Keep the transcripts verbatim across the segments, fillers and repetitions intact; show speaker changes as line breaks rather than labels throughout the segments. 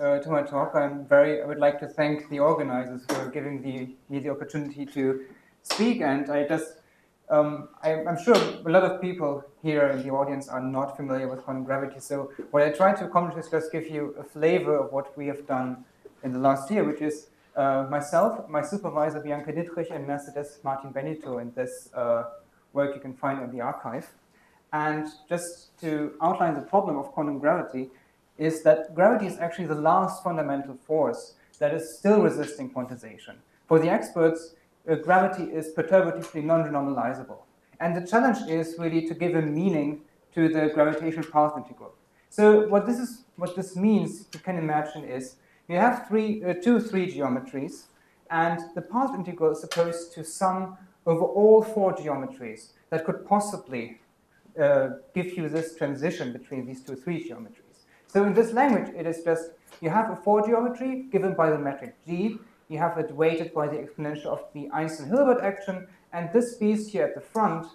uh, to my talk. I'm very, I would like to thank the organizers for giving the, me the opportunity to speak. And I just, um, I, I'm sure a lot of people here in the audience are not familiar with quantum gravity. So what I try to accomplish is just give you a flavor of what we have done in the last year, which is uh, myself, my supervisor Bianca Dittrich, and Mercedes Martin Benito in this uh, work you can find on the archive. And just to outline the problem of quantum gravity is that gravity is actually the last fundamental force that is still resisting quantization. For the experts, uh, gravity is perturbatively non-renormalizable. And the challenge is really to give a meaning to the gravitational path integral. So what this is, what this means, you can imagine, is you have three, uh, two three geometries, and the path integral is supposed to sum over all four geometries that could possibly uh, give you this transition between these two three geometries. So in this language, it is just, you have a four geometry given by the metric G, you have it weighted by the exponential of the Einstein-Hilbert action, and this piece here at the front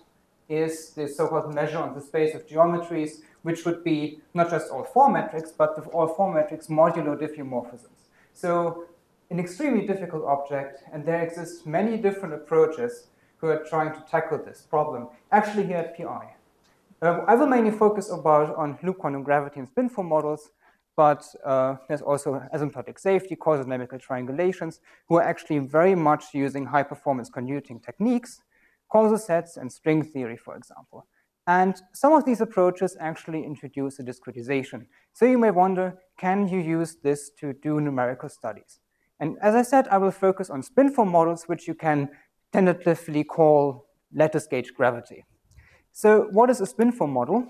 is the so-called measure on the space of geometries, which would be not just all four metrics, but the all four metrics modulo diffeomorphisms. So an extremely difficult object, and there exist many different approaches who are trying to tackle this problem, actually here at P I. Uh, I will mainly focus about on loop quantum gravity and spinfoam models, but uh, there's also asymptotic safety, causal dynamical triangulations, who are actually very much using high-performance convoluting techniques, causal sets and string theory, for example. And some of these approaches actually introduce a discretization. So you may wonder, can you use this to do numerical studies? And as I said, I will focus on spinfoam models, which you can tentatively call lattice gauge gravity. So what is a spinfoam model?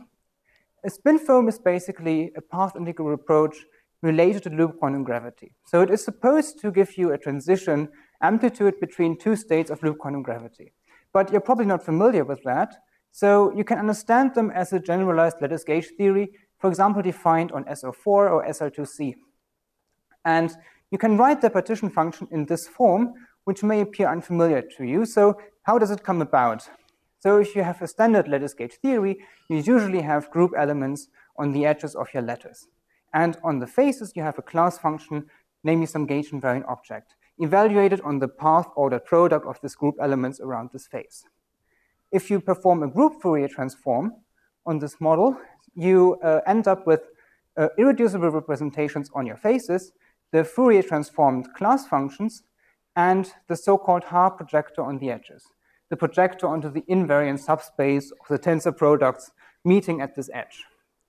A spinfoam is basically a path integral approach related to loop quantum gravity. So it is supposed to give you a transition amplitude between two states of loop quantum gravity. But you're probably not familiar with that. So you can understand them as a generalized lattice gauge theory, for example, defined on S O four or S L two C. And you can write the partition function in this form, which may appear unfamiliar to you. So how does it come about? So if you have a standard lattice gauge theory, you usually have group elements on the edges of your lattice. And on the faces, you have a class function, namely some gauge invariant object, evaluated on the path ordered product of this group elements around this face. If you perform a group Fourier transform on this model, you uh, end up with uh, irreducible representations on your faces, the Fourier transformed class functions, and the so-called Haar projector on the edges, the projector onto the invariant subspace of the tensor products meeting at this edge,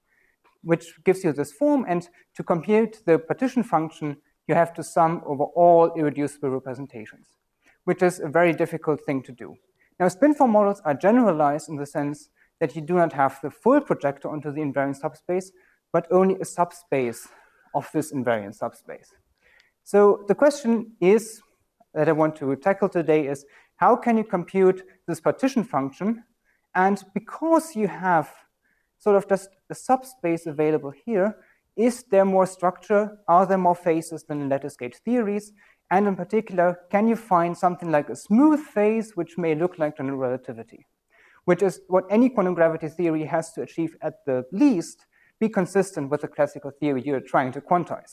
which gives you this form. And to compute the partition function, you have to sum over all irreducible representations, which is a very difficult thing to do. Now, spinfoam models are generalized in the sense that you do not have the full projector onto the invariant subspace, but only a subspace of this invariant subspace. So the question is that I want to tackle today is, how can you compute this partition function? And because you have sort of just a subspace available here, is there more structure? Are there more faces than in lattice gauge theories? And in particular, can you find something like a smooth phase, which may look like general relativity, which is what any quantum gravity theory has to achieve at the least, be consistent with the classical theory you're trying to quantize.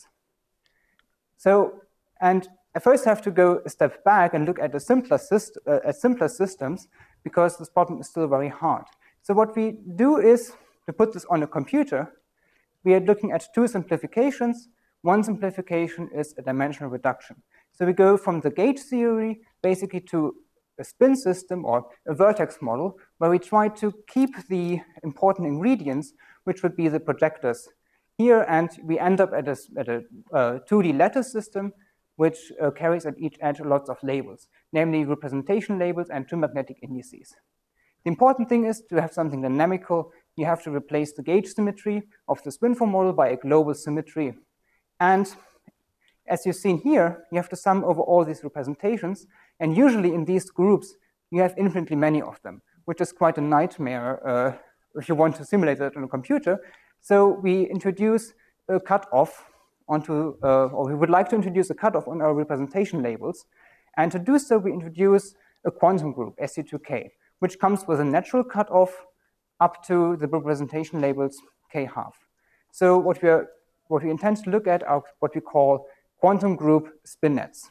So, and I first have to go a step back and look at the simpler, syst uh, at simpler systems, because this problem is still very hard. So what we do is, to put this on a computer, we are looking at two simplifications. One simplification is a dimensional reduction. So we go from the gauge theory basically to a spin system or a vertex model, where we try to keep the important ingredients, which would be the projectors here, and we end up at a, at a uh, two D lattice system, which uh, carries at each edge lots of labels, namely representation labels and two magnetic indices. The important thing is to have something dynamical. You have to replace the gauge symmetry of the spinfoam model by a global symmetry. And as you've seen here, you have to sum over all these representations. And usually in these groups, you have infinitely many of them, which is quite a nightmare uh, if you want to simulate that on a computer. So we introduce a cutoff onto, uh, or we would like to introduce a cutoff on our representation labels. And to do so, we introduce a quantum group, S C two K, which comes with a natural cutoff up to the representation labels k half. So what we are what we intend to look at are what we call quantum group spin nets.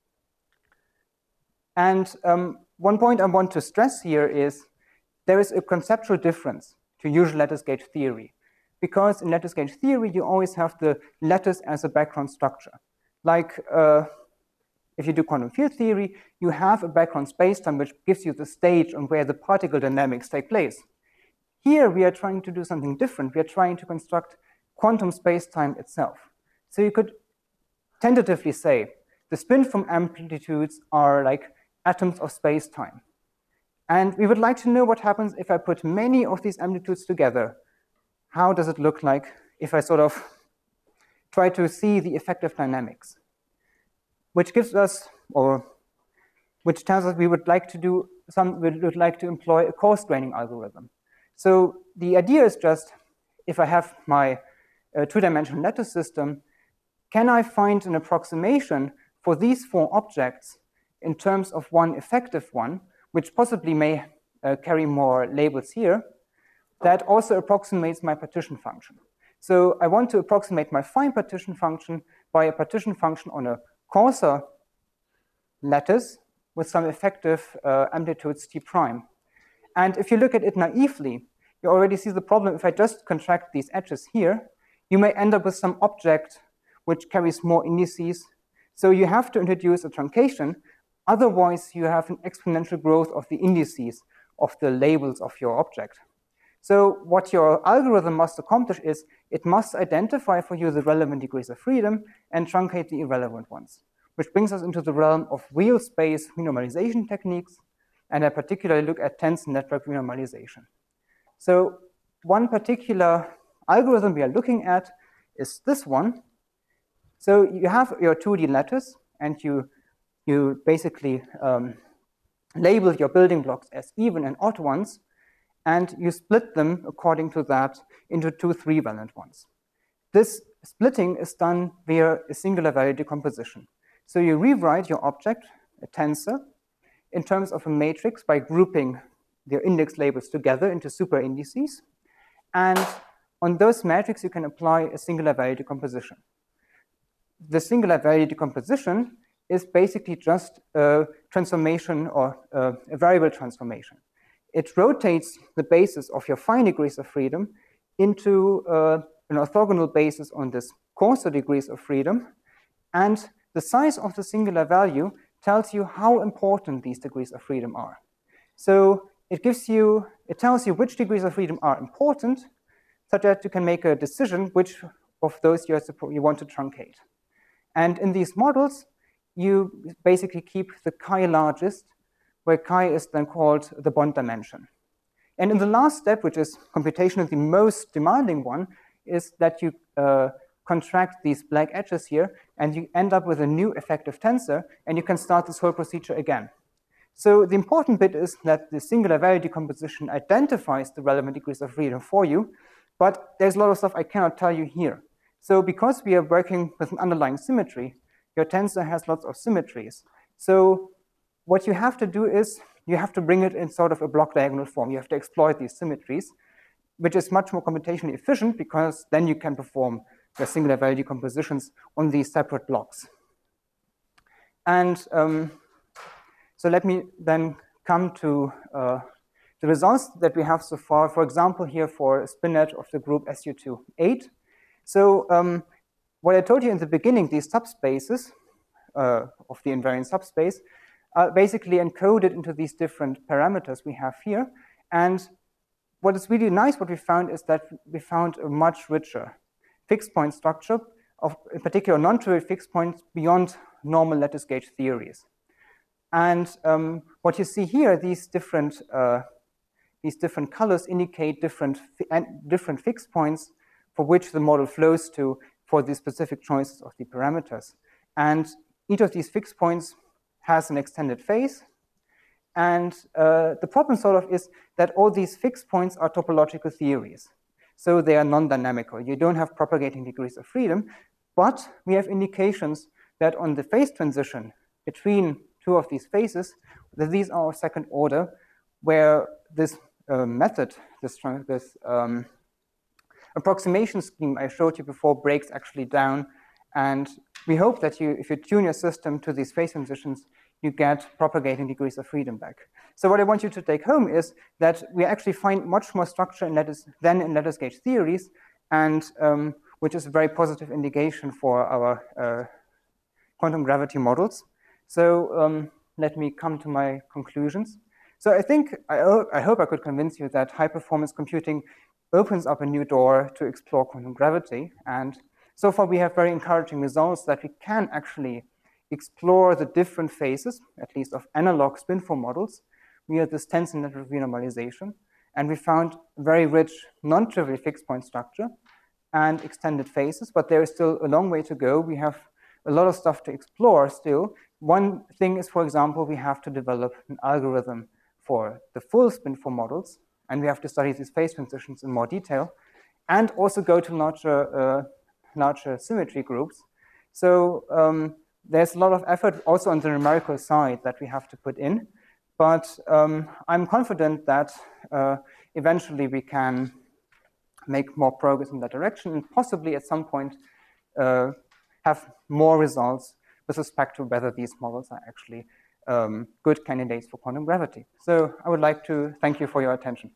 And um, one point I want to stress here is there is a conceptual difference to usual lattice gauge theory. Because in lattice gauge theory, you always have the lattice as a background structure. Like uh, if you do quantum field theory, you have a background spacetime which gives you the stage on where the particle dynamics take place. Here, we are trying to do something different. We are trying to construct quantum spacetime itself. So you could tentatively say the spin from amplitudes are like atoms of spacetime. And we would like to know what happens if I put many of these amplitudes together. How does it look like if I sort of try to see the effective dynamics? Which gives us, or which tells us we would like to do some, we would like to employ a coarse graining algorithm. So the idea is just, if I have my uh, two-dimensional lattice system, can I find an approximation for these four objects in terms of one effective one, which possibly may uh, carry more labels here, that also approximates my partition function. So I want to approximate my fine partition function by a partition function on a coarser lattice with some effective uh, amplitudes t prime. And if you look at it naively, you already see the problem. If I just contract these edges here, you may end up with some object which carries more indices. So you have to introduce a truncation. Otherwise, you have an exponential growth of the indices of the labels of your object. So what your algorithm must accomplish is it must identify for you the relevant degrees of freedom and truncate the irrelevant ones, which brings us into the realm of real space renormalization techniques. And I particularly look at tensor network renormalization. So one particular algorithm we are looking at is this one. So you have your two D lattice, and you, you basically um, label your building blocks as even and odd ones, and you split them according to that into two three-valent ones. This splitting is done via a singular value decomposition. So you rewrite your object, a tensor, in terms of a matrix by grouping their index labels together into super indices. And on those matrices, you can apply a singular value decomposition. The singular value decomposition is basically just a transformation or a, a variable transformation. It rotates the basis of your fine degrees of freedom into uh, an orthogonal basis on this coarser degrees of freedom. And the size of the singular value tells you how important these degrees of freedom are. So it gives you, it tells you which degrees of freedom are important, such that you can make a decision which of those you, are, you want to truncate. And in these models, you basically keep the chi largest, where chi is then called the bond dimension. And in the last step, which is computationally the most demanding one, is that you uh, contract these black edges here, and you end up with a new effective tensor, and you can start this whole procedure again. So the important bit is that the singular value decomposition identifies the relevant degrees of freedom for you, but there's a lot of stuff I cannot tell you here. So because we are working with an underlying symmetry, your tensor has lots of symmetries. So what you have to do is you have to bring it in sort of a block diagonal form. You have to exploit these symmetries, which is much more computationally efficient because then you can perform your singular value decompositions on these separate blocks. And um, so let me then come to uh, the results that we have so far. For example, here for a spin net of the group S U two eight. So um, what I told you in the beginning, these subspaces uh, of the invariant subspace are basically encoded into these different parameters we have here. And what is really nice, what we found is that we found a much richer fixed point structure of, in particular, non-trivial fixed points beyond normal lattice gauge theories. And um, what you see here, these different uh, these different colors indicate different and different fixed points for which the model flows to for the specific choices of the parameters. And each of these fixed points has an extended phase. And uh, the problem sort of is that all these fixed points are topological theories. So they are non-dynamical. You don't have propagating degrees of freedom, but we have indications that on the phase transition between two of these phases, that these are of second order, where this uh, method, this, this um, approximation scheme I showed you before breaks actually down. And we hope that you, if you tune your system to these phase transitions, you get propagating degrees of freedom back. So what I want you to take home is that we actually find much more structure in lattice than in lattice gauge theories, and um, which is a very positive indication for our uh, quantum gravity models. So um, let me come to my conclusions. So I think, I, I hope I could convince you that high performance computing opens up a new door to explore quantum gravity. And so far we have very encouraging results that we can actually explore the different phases, at least of analog spinfour models, via this tensor network renormalization. And we found very rich, non-trivial fixed point structure and extended phases, but there is still a long way to go. We have a lot of stuff to explore still. One thing is, for example, we have to develop an algorithm for the full spinfour models, and we have to study these phase transitions in more detail, and also go to larger, uh, larger symmetry groups. So um, there's a lot of effort also on the numerical side that we have to put in, but um, I'm confident that uh, eventually we can make more progress in that direction, and possibly at some point uh, have more results with respect to whether these models are actually um, good candidates for quantum gravity. So I would like to thank you for your attention.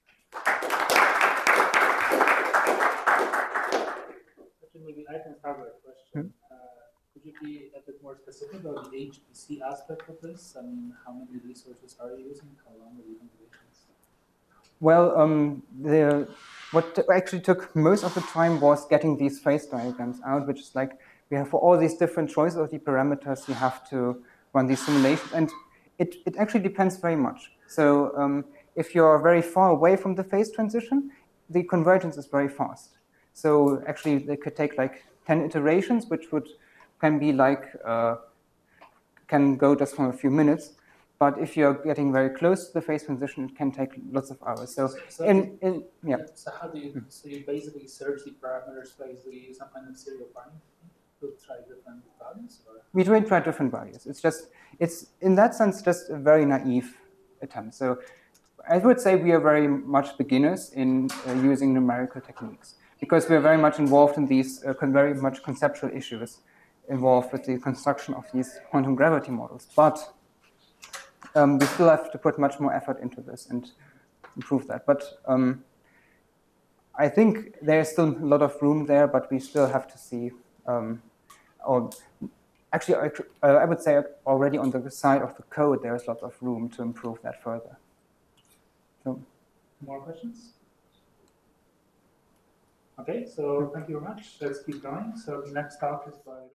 Maybe I can start with a question. Hmm? Uh, could you be a bit more specific about the H P C aspect of this? I mean, how many resources are you using? How long are the compilations?
Well, um, the, what actually took most of the time was getting these phase diagrams out, which is like, we have for all these different choices of the parameters, you have to run these simulations, and it, it actually depends very much. So um, if you're very far away from the phase transition, the convergence is very fast. So actually, they could take like ten iterations, which would can be like, uh, can go just from a few minutes. But if you're getting very close to the phase transition, it can take lots of hours. So,
so
in, in yeah.
So how do you, mm. so you basically search the parameters space, do you use some kind of serial binding to try different values? Or?
We do try different values. It's just, it's in that sense, just a very naive attempt. So I would say we are very much beginners in uh, using numerical techniques, because we are very much involved in these uh, very much conceptual issues involved with the construction of these quantum gravity models. But um, we still have to put much more effort into this and improve that. But um, I think there's still a lot of room there, but we still have to see, um, or actually, I, uh, I would say already on the side of the code, there's lots of room to improve that further. So,
more questions? Okay, so thank you very much. Let's keep going. So the next talk is by